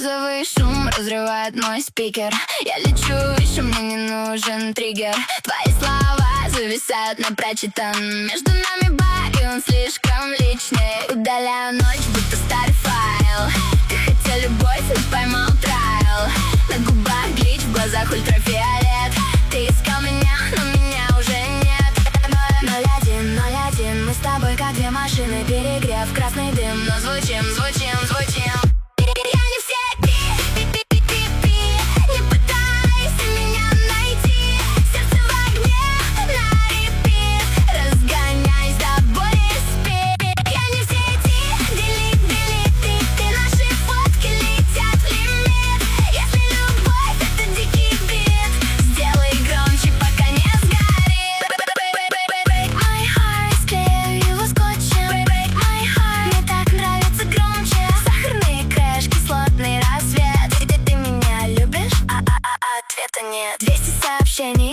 Розовый шум разрывает мой спикер. Я лечу выше, мне не нужен триггер. Твои слова зависают на прочитан. Между нами барь, он слишком личный. Удаляю ночь, будто старый файл. Ты хотел любовь, но поймал трайл. На губах глич, в глазах ультрафиолет. Ты искал меня, но меня уже нет. 01, мы с тобой как две машины. Перегрев, красный дым, но звучим. Я не в сети, не пытайся меня найти. Сердце в огне, на репит. Разгоняйся до боли, спи. Я не в сети, делит, ты. Наши фотки летят в лимит. Если любовь — это дикий бит, сделай громче, пока не сгорит. Break my heart, склею его скотчем. Break my heart, мне так нравится громче. Сахарный крэш, кислотный рассвет. Ты меня любишь? Ответа нет. 200 сообщений